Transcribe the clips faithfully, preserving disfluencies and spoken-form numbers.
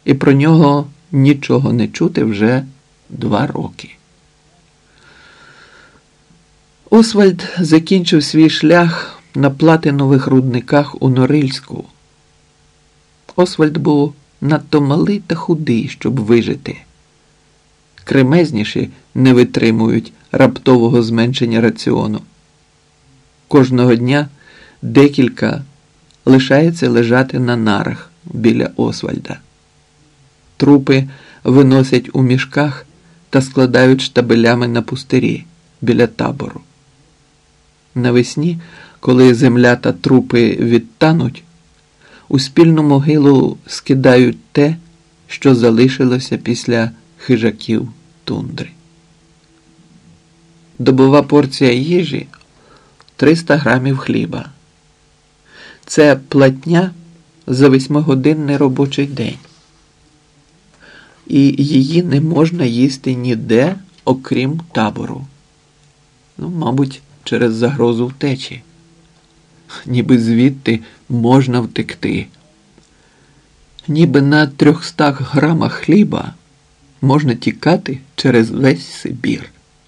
і про нього нічого не чути вже два роки. Освальд закінчив свій шлях на платинових рудниках у Норильську. Освальд був надто малий та худий, щоб вижити. Кремезніші не витримують раптового зменшення раціону. Кожного дня декілька лишається лежати на нарах біля Освальда. Трупи виносять у мішках та складають штабелями на пустирі біля табору. Навесні, коли земля та трупи відтануть, у спільну могилу скидають те, що залишилося після хижаків тундри. Добова порція їжі – триста грамів хліба. Це платня за восьмигодинний робочий день. І її не можна їсти ніде, окрім табору. Ну, мабуть, через загрозу втечі. Ніби звідти можна втекти. Ніби на трьохстах грамах хліба можна тікати через весь Сибір.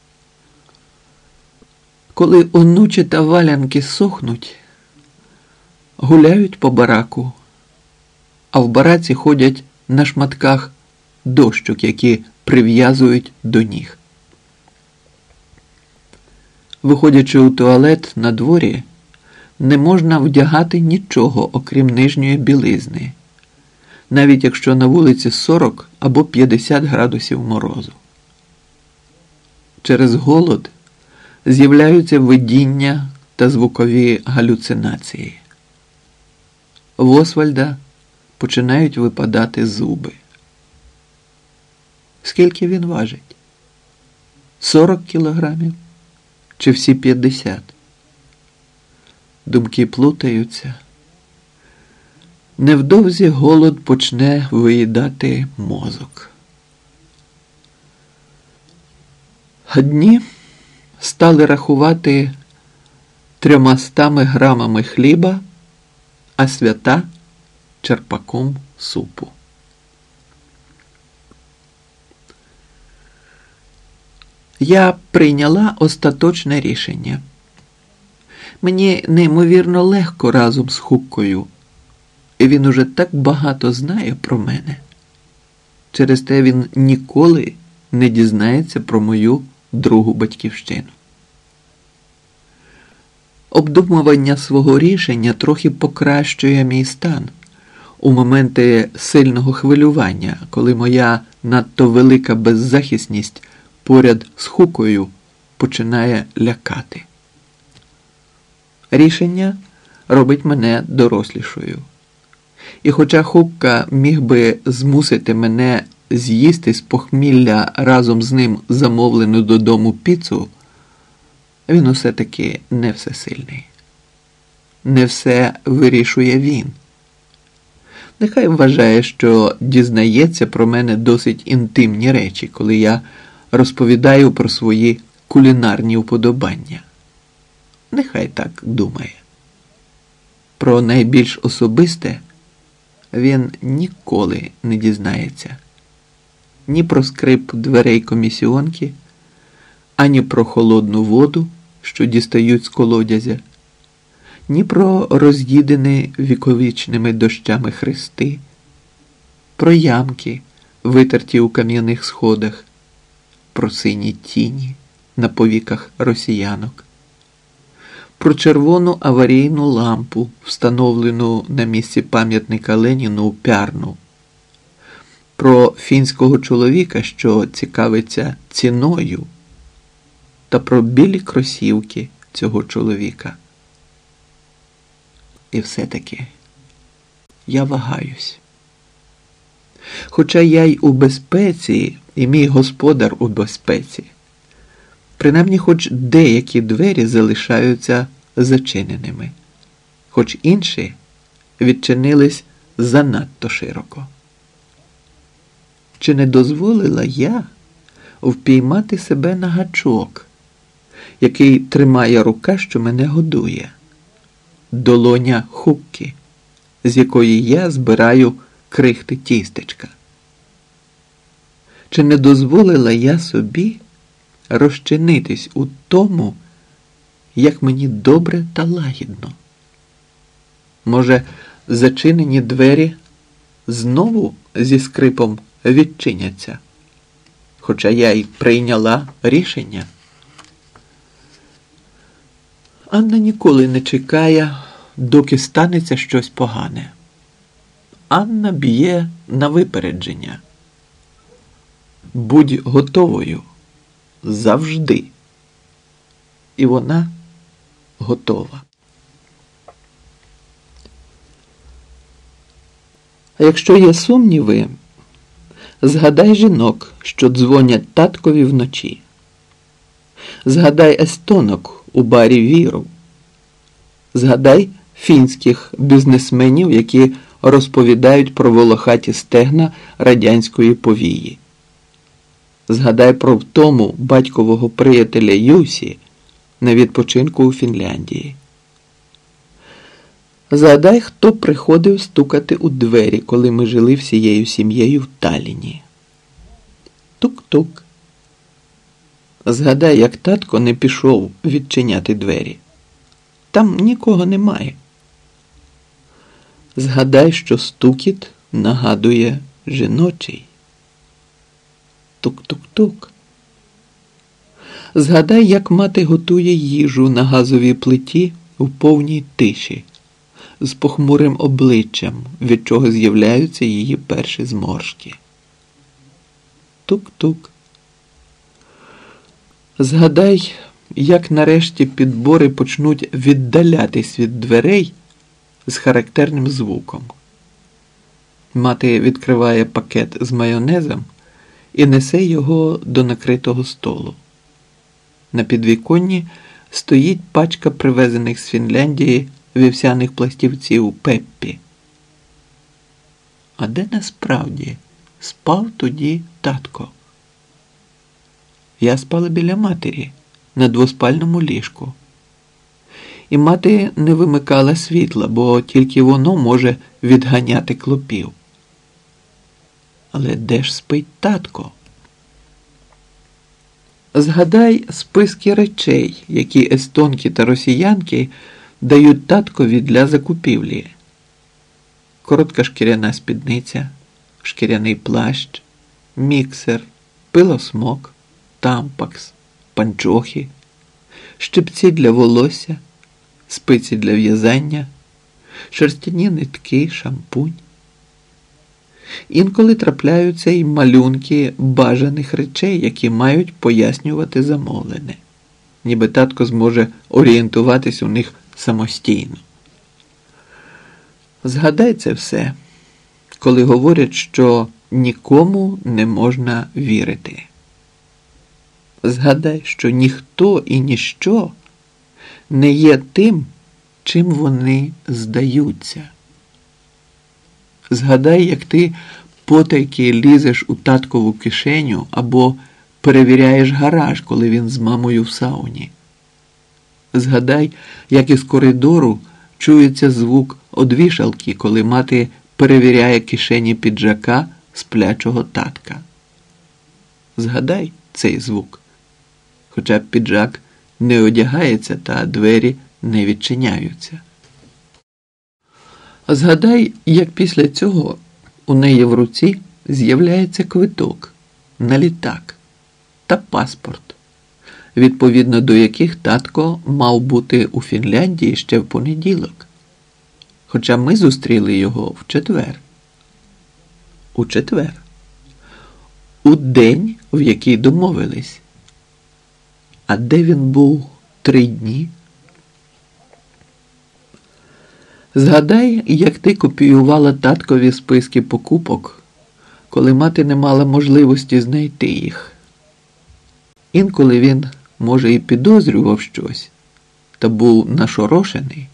Коли онучі та валянки сохнуть, гуляють по бараку, а в бараці ходять на шматках дощок, які прив'язують до ніг. Виходячи у туалет на дворі, не можна вдягати нічого, окрім нижньої білизни, навіть якщо на вулиці сорок або п'ятдесят градусів морозу. Через голод з'являються видіння та звукові галюцинації. В Освальда починають випадати зуби. Скільки він важить? сорок кілограмів? Чи всі п'ятдесят? Думки плутаються. Невдовзі голод почне виїдати мозок. Дні стали рахувати трьомастами грамами хліба, а свята – черпаком супу. Я прийняла остаточне рішення. Мені неймовірно легко разом з Хуккою, і він уже так багато знає про мене. Через те він ніколи не дізнається про мою другу батьківщину. Обдумування свого рішення трохи покращує мій стан у моменти сильного хвилювання, коли моя надто велика беззахисність поряд з Хуккою починає лякати. Рішення робить мене дорослішою. І хоча Хукка міг би змусити мене з'їсти з похмілля разом з ним замовлену додому піцу, він усе-таки не всесильний. Не все вирішує він. Нехай вважає, що дізнається про мене досить інтимні речі, коли я розповідаю про свої кулінарні вподобання. Нехай так думає. Про найбільш особисте він ніколи не дізнається. Ні про скрип дверей комісіонки, ані про холодну воду, що дістають з колодязя, ні про роз'їдені віковічними дощами хрести, про ямки, витерті у кам'яних сходах, про сині тіні на повіках росіянок, про червону аварійну лампу, встановлену на місці пам'ятника Леніну у Пярну, про фінського чоловіка, що цікавиться ціною, та про білі кросівки цього чоловіка. І все-таки я вагаюсь. Хоча я й у безпеці, і мій господар у безпеці, принаймні хоч деякі двері залишаються зачиненими, хоч інші відчинились занадто широко. Чи не дозволила я впіймати себе на гачок, який тримає рука, що мене годує? Долоня Хукки, з якої я збираю крихти тістечка. Чи не дозволила я собі розчинитись у тому, як мені добре та лагідно? Може, зачинені двері знову зі скрипом відчиняться, хоча я й прийняла рішення? Анна ніколи не чекає, доки станеться щось погане. Анна б'є на випередження. Будь готовою. Завжди. І вона готова. А якщо є сумніви, згадай жінок, що дзвонять таткові вночі. Згадай естонок у барі Віру. Згадай фінських бізнесменів, які розповідають про волохаті стегна радянської повії. Згадай про втому батькового приятеля Юсі на відпочинку у Фінляндії. Згадай, хто приходив стукати у двері, коли ми жили всією сім'єю в Талліні. Тук-тук. Згадай, як татко не пішов відчиняти двері. Там нікого немає. Згадай, що стукіт нагадує жіночий. Тук-тук-тук. Згадай, як мати готує їжу на газовій плиті у повній тиші, з похмурим обличчям, від чого з'являються її перші зморшки. Тук-тук. Згадай, як нарешті підбори почнуть віддалятись від дверей з характерним звуком. Мати відкриває пакет з майонезом і несе його до накритого столу. На підвіконні стоїть пачка привезених з Фінляндії вівсяних пластівців Пеппі. А де насправді спав тоді татко? Я спала біля матері на двоспальному ліжку. І мати не вимикала світла, бо тільки воно може відганяти клопів. Але де ж спить татко? Згадай списки речей, які естонки та росіянки дають таткові для закупівлі. Коротка шкіряна спідниця, шкіряний плащ, міксер, пилосмок, тампакс, панчохи, щипці для волосся, спиці для в'язання, шерстяні нитки, шампунь. Інколи трапляються й малюнки бажаних речей, які мають пояснювати замовлене. Ніби татко зможе орієнтуватись у них самостійно. Згадай це все, коли говорять, що нікому не можна вірити. Згадай, що ніхто і ніщо не є тим, чим вони здаються. Згадай, як ти потайки лізеш у таткову кишеню або перевіряєш гараж, коли він з мамою в сауні. Згадай, як із коридору чується звук одвішалки, коли мати перевіряє кишені піджака сплячого татка. Згадай цей звук, хоча піджак не одягається та двері не відчиняються. Згадай, як після цього у неї в руці з'являється квиток на літак та паспорт, відповідно до яких татко мав бути у Фінляндії ще в понеділок. Хоча ми зустріли його в четвер. У четвер. У день, в який домовились. А де він був три дні? Згадай, як ти копіювала таткові списки покупок, коли мати не мала можливості знайти їх. Інколи він, може, і підозрював щось, та був нашорошений.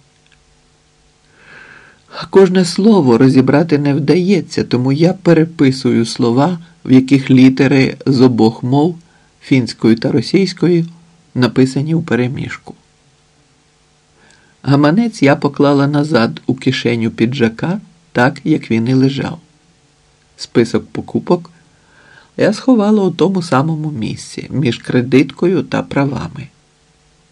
Кожне слово розібрати не вдається, тому я переписую слова, в яких літери з обох мов, фінської та російської, написані впереміжку. Гаманець я поклала назад у кишеню піджака, так, як він і лежав. Список покупок я сховала у тому самому місці, між кредиткою та правами.